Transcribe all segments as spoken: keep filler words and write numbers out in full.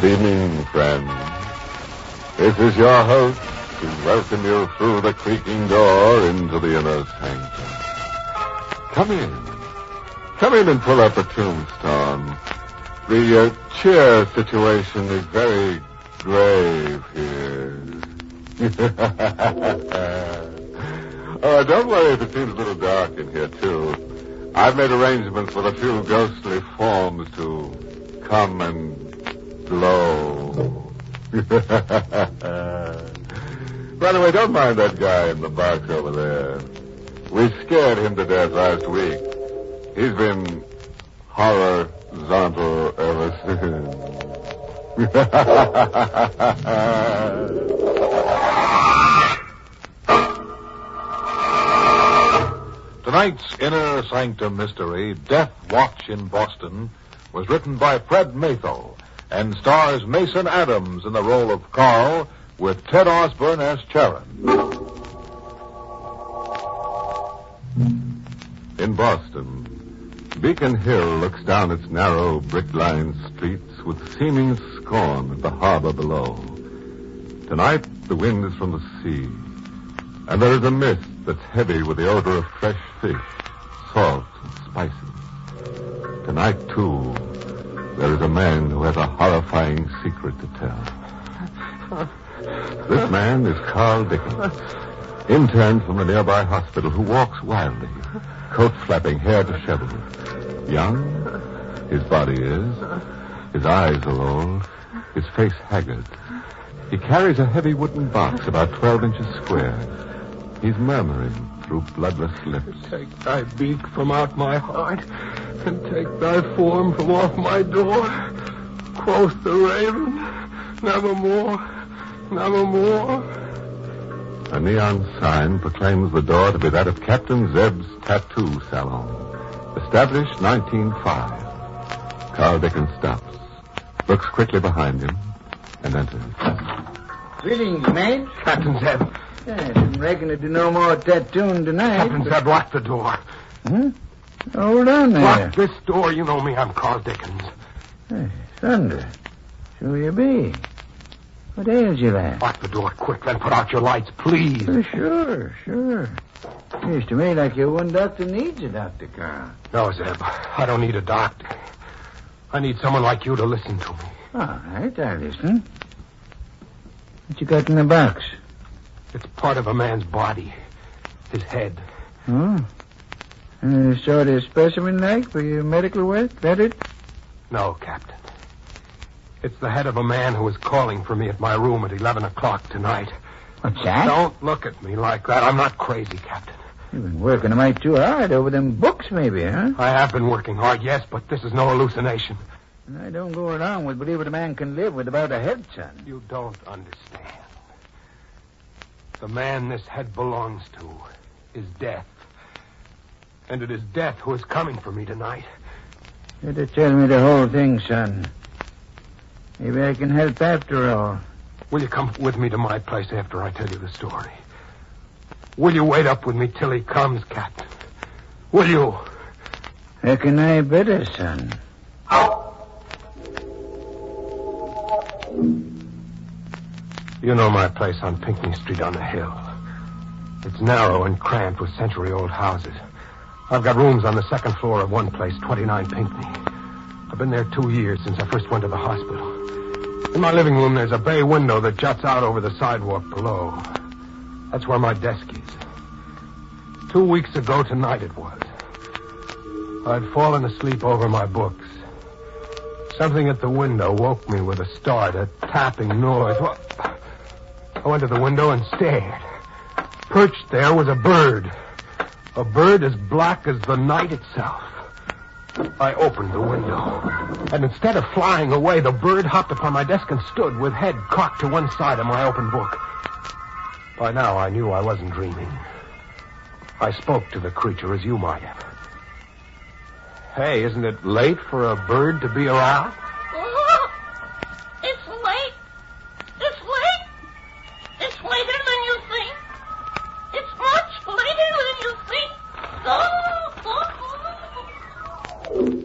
evening, friends. This is your host to welcome you through the creaking door into the inner sanctum. Come in. Come in and pull up a tombstone. The uh, chair situation is very grave here. Oh, don't worry if it seems a little dark in here, too. I've made arrangements with a few ghostly forms to come and glow. By the way, don't mind that guy in the box over there. We scared him to death last week. He's been horizontal ever since. Tonight's Inner Sanctum mystery, Death Watch in Boston, was written by Fred Maythel and stars Mason Adams in the role of Carl with Ted Osborne as Charon. In Boston, Beacon Hill looks down its narrow, brick-lined streets with seeming scorn at the harbor below. Tonight, the wind is from the sea, and there is a mist that's heavy with the odor of fresh fish, salt, and spices. Tonight, too, there is a man who has a horrifying secret to tell. This man is Carl Dickens, intern from a nearby hospital who walks wildly, coat flapping, hair disheveled. Young, his body is. His eyes are old, his face haggard. He carries a heavy wooden box about twelve inches square. He's murmuring through bloodless lips. Take thy beak from out my heart, and take thy form from off my door. Quoth the raven, nevermore, nevermore. A neon sign proclaims the door to be that of Captain Zeb's Tattoo Salon. Established nineteen oh five. Carl Dickens stops, looks quickly behind him, and enters. Greetings, mate. Captain Zeb. Yeah, I didn't reckon to do no more tattooing tonight. Captain but... Zeb, lock the door. Hmm? Hold on there. Lock this door. You know me. I'm Carl Dickens. Hey, thunder. Who you be? What ails you, lad? Lock the door quick, then put out your lights, please. Oh, sure, sure. Seems to me like your one doctor needs a doctor, Carl. No, Zeb. I don't need a doctor. I need someone like you to listen to me. All right, I'll listen. What you got in the box? It's part of a man's body. His head. Oh? Uh, sort of specimen-like for your medical work? That it? No, Captain. It's the head of a man who was calling for me at my room at eleven o'clock tonight. What's that? Don't look at me like that. I'm not crazy, Captain. You've been working a mite too hard over them books, maybe, huh? I have been working hard, yes, but this is no hallucination. I don't go along with believing a man can live without a head, son. You don't understand. The man this head belongs to is Death. And it is Death who is coming for me tonight. Better tell me the whole thing, son. Maybe I can help after all. Will you come with me to my place after I tell you the story? Will you wait up with me till he comes, Captain? Will you? Reckon I better, son. You know my place on Pinckney Street on the hill. It's narrow and cramped with century-old houses. I've got rooms on the second floor of one place, twenty-nine Pinckney. I've been there two years since I first went to the hospital. In my living room, there's a bay window that juts out over the sidewalk below. That's where my desk is. Two weeks ago tonight it was. I'd fallen asleep over my books. Something at the window woke me with a start, a tapping noise. Well, I went to the window and stared. Perched there was a bird. A bird as black as the night itself. I opened the window, and instead of flying away, the bird hopped upon my desk and stood with head cocked to one side of my open book. By now, I knew I wasn't dreaming. I spoke to the creature as you might have. Hey, isn't it late for a bird to be around? Oh, it's late. It's late. It's later than you think. It's much later than you think. Oh, oh, oh.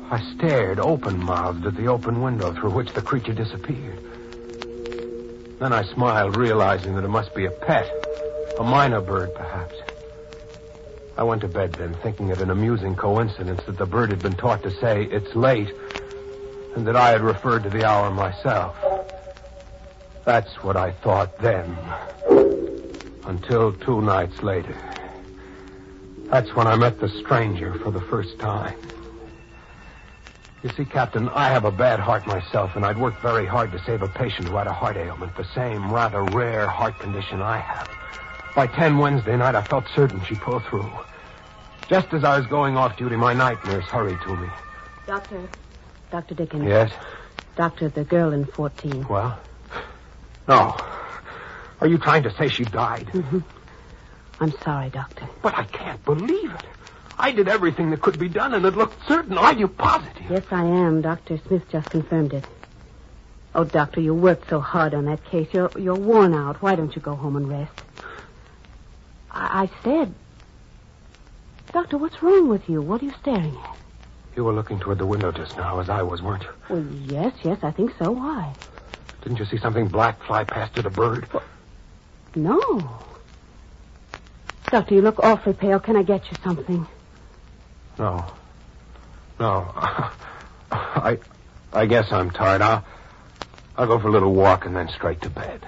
I stared open-mouthed at the open window through which the creature disappeared. Then I smiled, realizing that it must be a pet, a minor bird, perhaps. I went to bed then, thinking it an amusing coincidence that the bird had been taught to say, "It's late," and that I had referred to the hour myself. That's what I thought then. Until two nights later. That's when I met the stranger for the first time. You see, Captain, I have a bad heart myself, and I'd worked very hard to save a patient who had a heart ailment, the same rather rare heart condition I have. By ten Wednesday night, I felt certain she'd pull through. Just as I was going off duty, my night nurse hurried to me. Doctor, Doctor Dickens. Yes? Doctor, the girl in fourteen. Well? No. Are you trying to say she died? Mm-hmm. I'm sorry, Doctor. But I can't believe it. I did everything that could be done, and it looked certain. Are you positive? Yes, I am. Doctor Smith just confirmed it. Oh, Doctor, you worked so hard on that case. You're you're worn out. Why don't you go home and rest? I, I said... Doctor, what's wrong with you? What are you staring at? You were looking toward the window just now, as I was, weren't you? Well, yes, yes, I think so. Why? Didn't you see something black fly past it, a bird? Well, no. Doctor, you look awfully pale. Can I get you something? No. No. I I guess I'm tired. I'll, I'll go for a little walk and then straight to bed.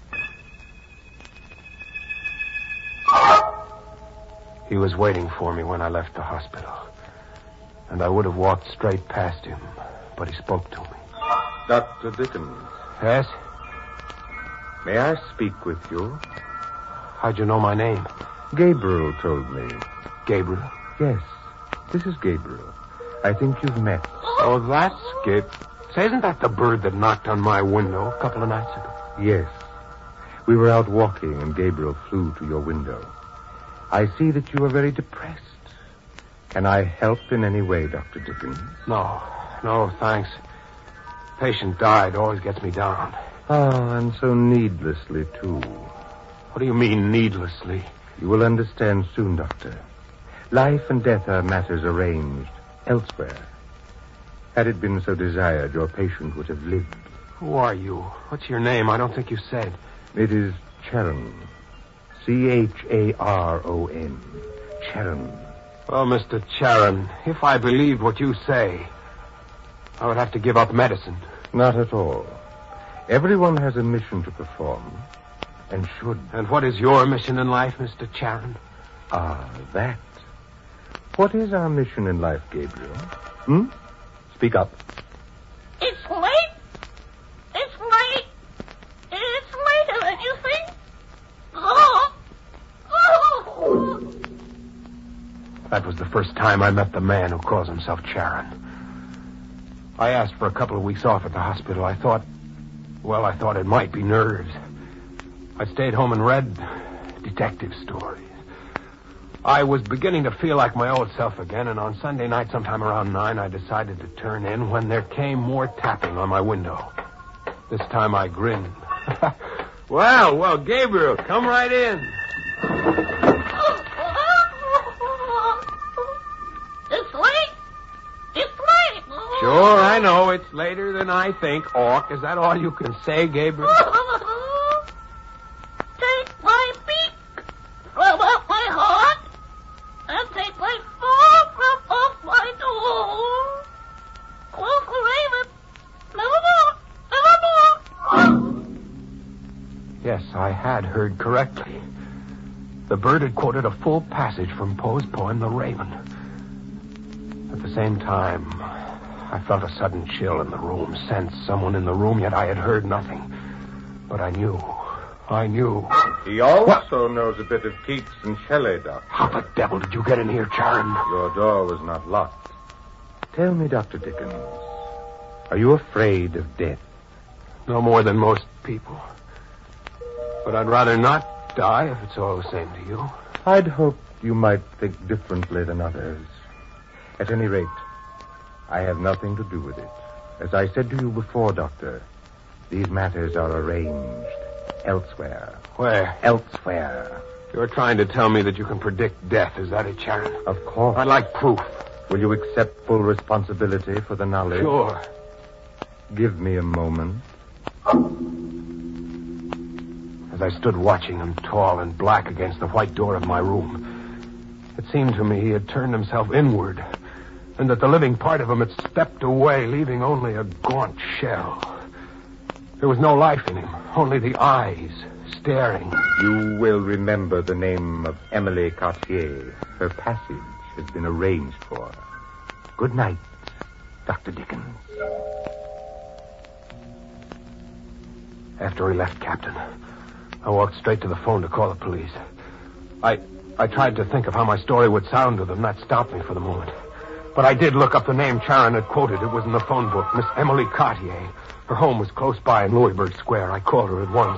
He was waiting for me when I left the hospital. And I would have walked straight past him, but he spoke to me. Doctor Dickens. Yes? May I speak with you? How'd you know my name? Gabriel told me. Gabriel? Yes. This is Gabriel. I think you've met. Oh, that's Gabe. Say, isn't that the bird that knocked on my window a couple of nights ago? Yes. We were out walking and Gabriel flew to your window. I see that you are very depressed. Can I help in any way, Doctor Dickens? No. No, thanks. Patient died. Always gets me down. Ah, and so needlessly, too. What do you mean, needlessly? You will understand soon, Doctor. Life and death are matters arranged elsewhere. Had it been so desired, your patient would have lived. Who are you? What's your name? I don't think you said. It is Charon. C H A R O N. Charon. Well, Mister Charon, if I believed what you say, I would have to give up medicine. Not at all. Everyone has a mission to perform, and should. And what is your mission in life, Mister Charon? Ah, that. What is our mission in life, Gabriel? Hmm? Speak up. It's late. It's late. It's later than you think. Oh. Oh. That was the first time I met the man who calls himself Charon. I asked for a couple of weeks off at the hospital. I thought, well, I thought it might be nerves. I stayed home and read detective stories. I was beginning to feel like my old self again, and on Sunday night, sometime around nine, I decided to turn in when there came more tapping on my window. This time I grinned. Well, well, Gabriel, come right in. It's late. It's late. Sure, I know. It's later than I think. Awk, is that all you can say, Gabriel? Take my beak from off my heart and take my paw from off my door. Quoth the raven, nevermore, nevermore. Yes, I had heard correctly. The bird had quoted a full passage from Poe's poem, The Raven. At the same time, I felt a sudden chill in the room, sensed someone in the room, yet I had heard nothing. But I knew. I knew. He also what? knows a bit of Keats and Shelley, Doctor. How the devil did you get in here, Charon? Your door was not locked. Tell me, Doctor Dickens, are you afraid of death? No more than most people. But I'd rather not die if it's all the same to you. I'd hoped you might think differently than others. At any rate, I have nothing to do with it. As I said to you before, Doctor, these matters are arranged elsewhere. Where? Elsewhere. You're trying to tell me that you can predict death, is that it, Charon? Of course. I'd like proof. Will you accept full responsibility for the knowledge? Sure. Give me a moment. As I stood watching him, tall and black against the white door of my room, it seemed to me he had turned himself inward, and that the living part of him had stepped away, leaving only a gaunt shell. There was no life in him, only the eyes staring. You will remember the name of Emily Cartier. Her passage has been arranged for. Good night, Doctor Dickens. After he left, Captain, I walked straight to the phone to call the police. I I tried to think of how my story would sound to them. That stopped me for the moment. But I did look up the name Charon had quoted. It was in the phone book, Miss Emily Cartier. Her home was close by in Louisburg Square. I called her at once.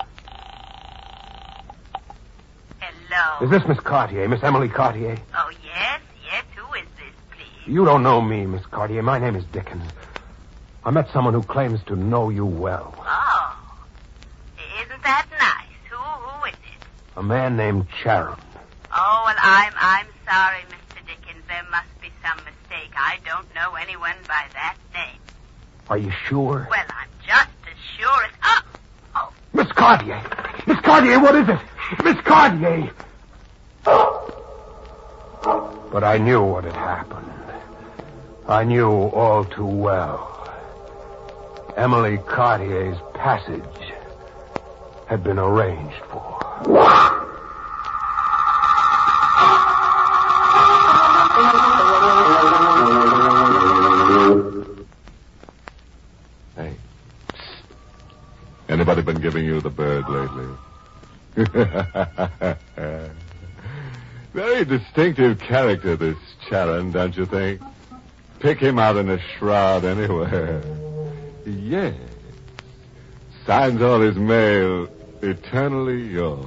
Hello. Is this Miss Cartier, Miss Emily Cartier? Oh, yes, yes. Who is this, please? You don't know me, Miss Cartier. My name is Dickens. I met someone who claims to know you well. Oh. Isn't that nice? Who, who is it? A man named Charon. Oh, well, I'm, I'm sorry, Mister Dickens. There must be some mistake. I don't know anyone by that name. Are you sure? Well, I'm just as sure as... Oh! Oh. Miss Cartier! Miss Cartier, what is it? Miss Cartier! But I knew what had happened. I knew all too well. Emily Cartier's passage had been arranged for. Hey. Anybody been giving you the bird lately? Very distinctive character, this Charon, don't you think? Pick him out in a shroud anywhere. Yes. Signs all his mail, eternally yours.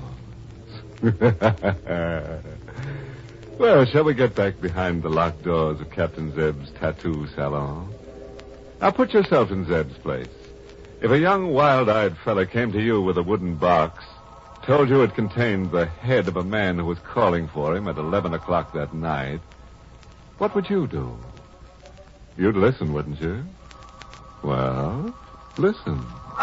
Well, shall we get back behind the locked doors of Captain Zeb's tattoo salon? Now put yourself in Zeb's place. If a young, wild-eyed fella came to you with a wooden box, told you it contained the head of a man who was calling for him at eleven o'clock that night, what would you do? You'd listen, wouldn't you? Well, listen.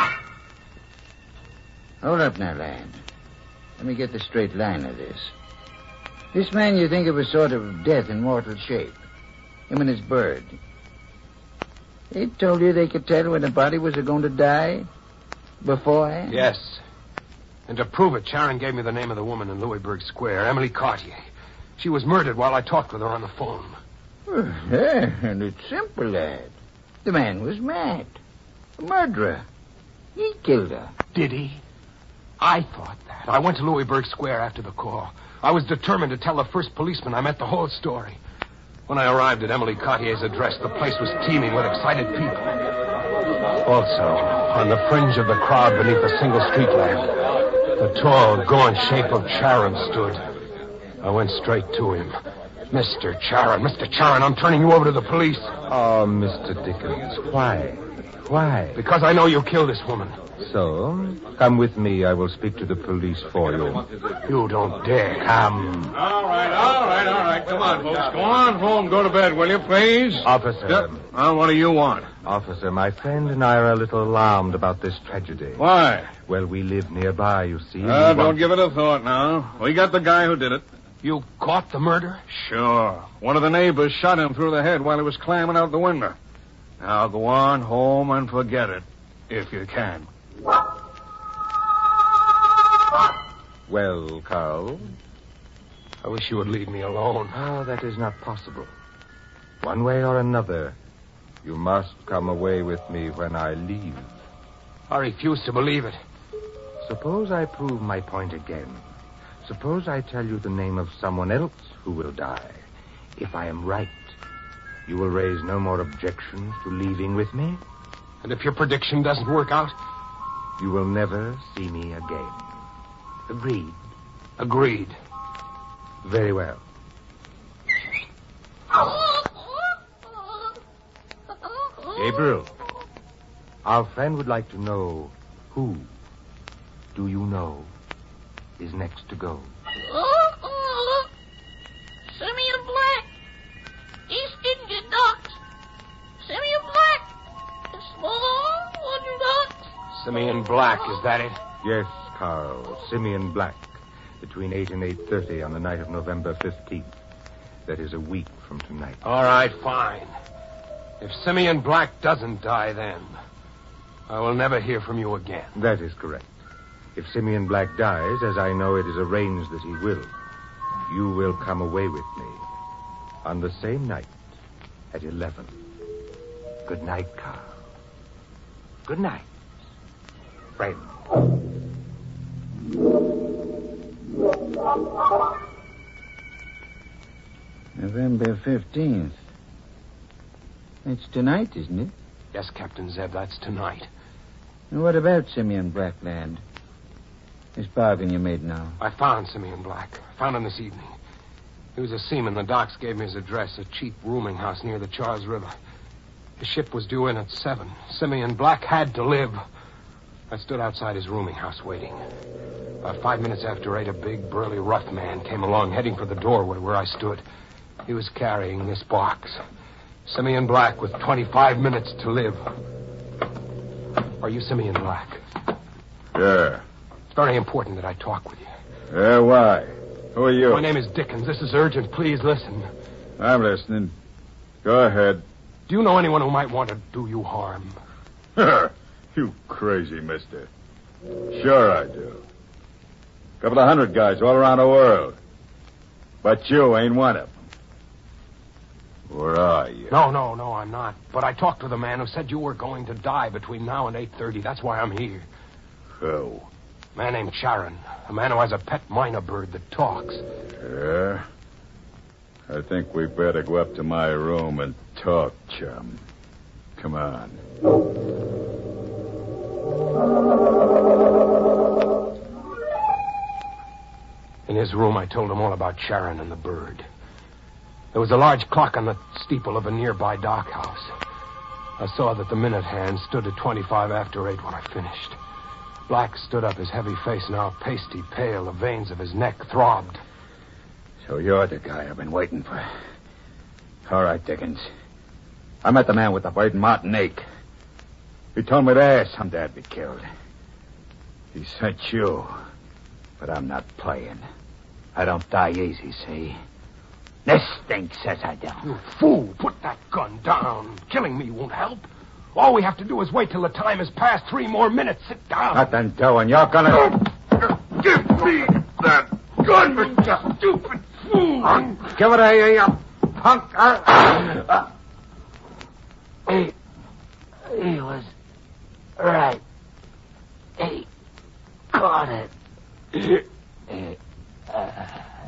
Hold up now, lad. Let me get the straight line of this. This man you think of as sort of death in mortal shape. Him and his bird. They told you they could tell when the body was going to die? Beforehand? Yes. And to prove it, Charon gave me the name of the woman in Louisburg Square, Emily Cartier. She was murdered while I talked with her on the phone. Well, yeah, and it's simple, lad. The man was mad. A murderer. He killed her. Did he? I thought that. I went to Louisburg Square after the call. I was determined to tell the first policeman I met the whole story. When I arrived at Emily Cartier's address, the place was teeming with excited people. Also, on the fringe of the crowd beneath a single street lamp, the tall, gaunt shape of Charon stood. I went straight to him. Mister Charon, Mister Charon, I'm turning you over to the police. Oh, Mister Dickens, why? Why? Because I know you killed this woman. So, come with me. I will speak to the police for you. You don't dare. Come. All right, all right, all right. Come on, folks. Go on home. Go to bed, will you, please? Officer. Yep. Well, what do you want? Officer, my friend and I are a little alarmed about this tragedy. Why? Well, we live nearby, you see. Uh, We don't want- give it a thought now. We got the guy who did it. You caught the murder? Sure. One of the neighbors shot him through the head while he was climbing out the window. Now go on home and forget it, if you can. Well, Carl? I wish you would leave me alone. Oh, that is not possible. One way or another, you must come away with me when I leave. I refuse to believe it. Suppose I prove my point again. Suppose I tell you the name of someone else who will die. If I am right, you will raise no more objections to leaving with me. And if your prediction doesn't work out? You will never see me again. Agreed? Agreed. Very well. Gabriel, our friend would like to know who, do you know, is next to go. Simeon Black. He's Simeon Black, is that it? Yes, Carl. Simeon Black. Between eight and eight thirty on the night of November fifteenth. That is a week from tonight. All right, fine. If Simeon Black doesn't die then, I will never hear from you again. That is correct. If Simeon Black dies, as I know it is arranged that he will, you will come away with me on the same night at eleven. Good night, Carl. Good night, friend. November fifteenth. It's tonight, isn't it? Yes, Captain Zeb, that's tonight. And what about Simeon Black, lad? This bargain you made now. I found Simeon Black. Found him this evening. He was a seaman. The docks gave me his address, a cheap rooming house near the Charles River. His ship was due in at seven. Simeon Black had to live. I stood outside his rooming house waiting. About five minutes after eight, a big, burly, rough man came along, heading for the doorway where I stood. He was carrying this box. Simeon Black with twenty-five minutes to live. Are you Simeon Black? Yeah. It's very important that I talk with you. Yeah, why? Who are you? My name is Dickens. This is urgent. Please listen. I'm listening. Go ahead. Do you know anyone who might want to do you harm? You crazy mister. Sure I do. A couple of hundred guys all around the world. But you ain't one of them. Where are you? No, no, no, I'm not. But I talked with a man who said you were going to die between now and eight thirty. That's why I'm here. Who? A man named Charon. A man who has a pet minor bird that talks. Yeah? I think we better go up to my room and talk, chum. Come on. In his room, I told him all about Charon and the bird. There was a large clock on the steeple of a nearby dock house. I saw that the minute hand stood at twenty-five after eight when I finished. Black stood up, his heavy face now pasty pale. The veins of his neck throbbed. So you're the guy I've been waiting for. All right, Dickens. I met the man with the bird in Martinique. He told me there someday I'd be killed. He sent you. But I'm not playing. I don't die easy, see? This thing says I don't. You fool! Put that gun down. Killing me won't help. All we have to do is wait till the time has passed. Three more minutes. Sit down. Nothing doing. You're gonna... Give me that gun, you stupid fool! Give it here, you punk. Uh, uh, he... He was right. He caught it. He, uh,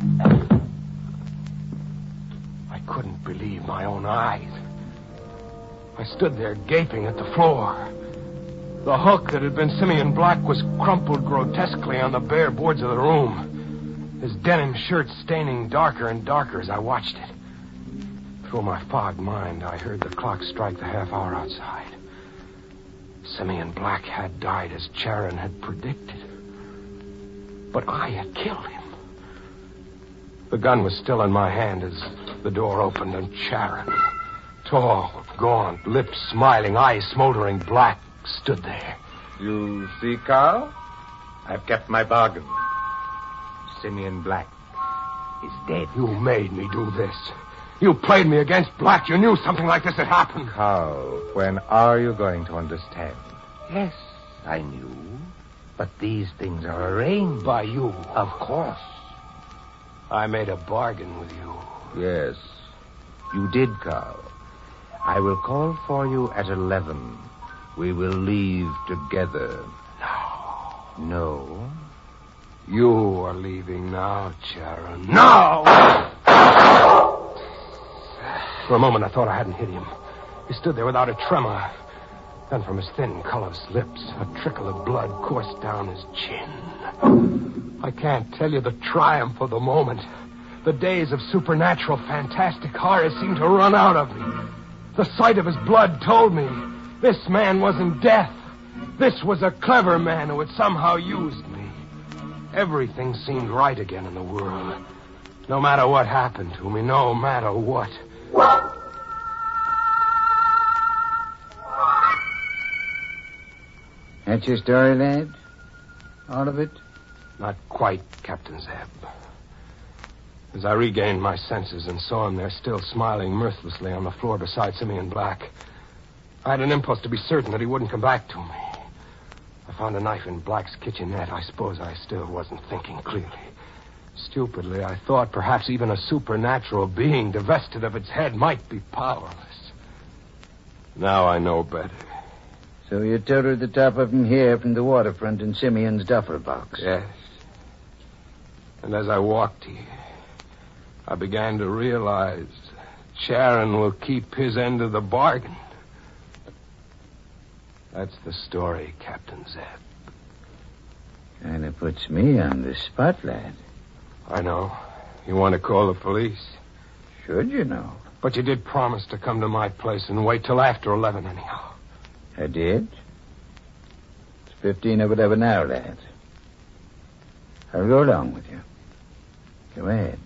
I couldn't believe my own eyes. I stood there gaping at the floor. The hook that had been Simeon Black was crumpled grotesquely on the bare boards of the room, his denim shirt staining darker and darker as I watched it. Through my fogged mind, I heard the clock strike the half hour outside. Simeon Black had died as Charon had predicted. But I had killed him. The gun was still in my hand as the door opened, and Charon, tall, gaunt, lips smiling, eyes smoldering black, stood there. You see, Carl? I've kept my bargain. Simeon Black is dead. You made me do this. You played me against Black. You knew something like this had happened. Carl, when are you going to understand? Yes, I knew. But these things are arranged. By you. Of course. I made a bargain with you. Yes, you did, Carl. I will call for you at eleven. We will leave together. No. No? You are leaving now, Charon. No! For a moment, I thought I hadn't hit him. He stood there without a tremor. Then from his thin, colorless lips, a trickle of blood coursed down his chin. I can't tell you the triumph of the moment. The days of supernatural, fantastic horror seemed to run out of me. The sight of his blood told me this man wasn't death. This was a clever man who had somehow used me. Everything seemed right again in the world. No matter what happened to me, no matter what. That's your story, lad? All of it? Not quite, Captain Zeb. As I regained my senses and saw him there still smiling mirthlessly on the floor beside Simeon Black, I had an impulse to be certain that he wouldn't come back to me. I found a knife in Black's kitchenette. I suppose I still wasn't thinking clearly. Stupidly, I thought perhaps even a supernatural being divested of its head might be powerless. Now I know better. So you toted the top of him here from the waterfront in Simeon's duffel box? Yes. And as I walked here, I began to realize Charon will keep his end of the bargain. That's the story, Captain Zeb. Kind of puts me on the spot, lad. I know. You want to call the police? Should you know? But you did promise to come to my place and wait till after eleven anyhow. I did. It's fifteen of eleven now, lad. I'll go along with you. Go ahead.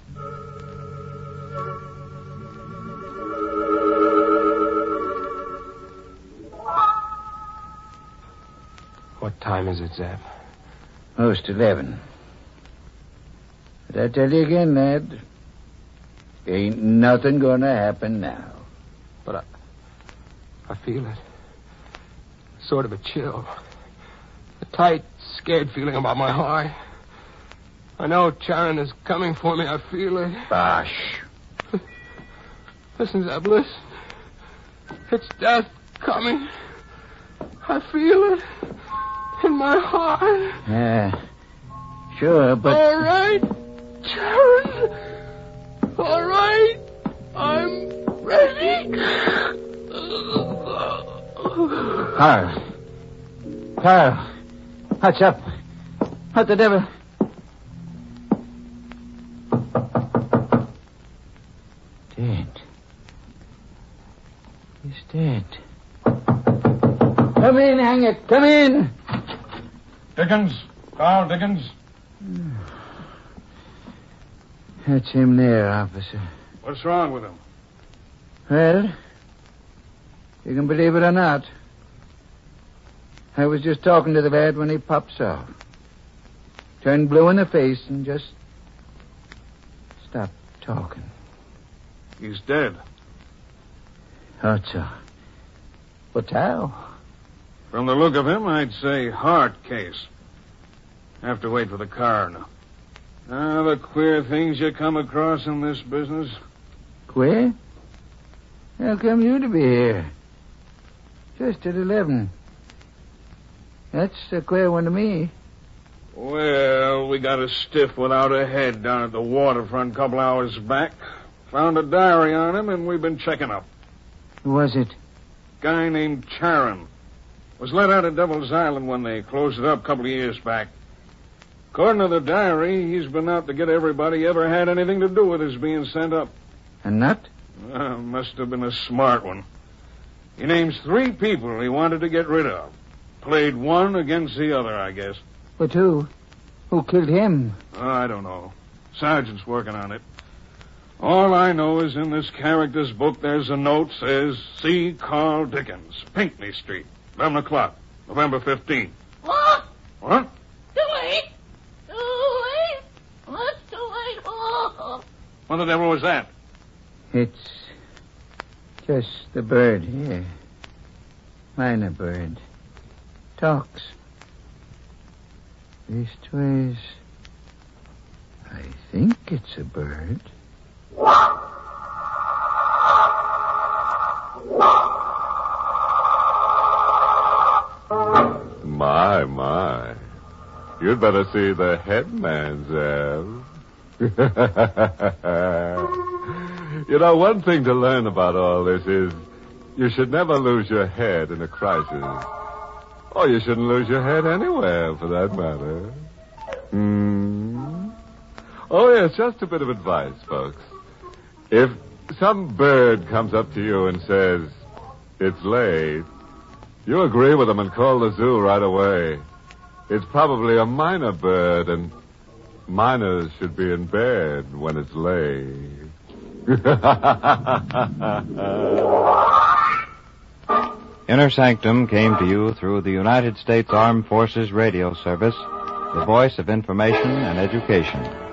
What time is it, Zeb? Most eleven. But I tell you again, lad, ain't nothing gonna happen now. But I... I feel it. Sort of a chill. A tight, scared feeling about my heart. I know Charon is coming for me. I feel it. Bosh. Listen, Zeb, listen. It's death coming. I feel it in my heart. Yeah, sure, but... All right, Charon. All right, I'm ready. Carl. Carl. What's up? What the devil? Dead. He's dead. Come in, hang it. Come in. Dickens. Carl Dickens. That's him there, officer. What's wrong with him? Well, you can believe it or not. I was just talking to the lad when he pops off. Turned blue in the face and just stopped talking. He's dead. Thought so. But how? From the look of him, I'd say heart case. Have to wait for the coroner. Ah, the queer things you come across in this business. Queer? How come you to be here? Just at eleven. That's a queer one to me. Well, we got a stiff without a head down at the waterfront a couple hours back. Found a diary on him, and we've been checking up. Who was it? Guy named Charon. Was let out of Devil's Island when they closed it up a couple of years back. According to the diary, he's been out to get everybody he ever had anything to do with his being sent up. A nut? Uh, must have been a smart one. He names three people he wanted to get rid of. Played one against the other, I guess. But who? Who killed him? Oh, I don't know. Sergeant's working on it. All I know is in this character's book there's a note says, see Carl Dickens, Pinckney Street, eleven o'clock, November fifteenth. What? What? Too late. Too late. What's too late? Oh. What the devil was that? It's just the bird here. Minor bird. Talks. Leastways, I think it's a bird. My, my. You'd better see the headman, Zeb. You know, one thing to learn about all this is you should never lose your head in a crisis. Or you shouldn't lose your head anywhere, for that matter. Hmm. Oh, yes, just a bit of advice, folks. If some bird comes up to you and says, it's late, you agree with them and call the zoo right away. It's probably a minor bird, and minors should be in bed when it's late. Inner Sanctum came to you through the United States Armed Forces Radio Service, the voice of information and education.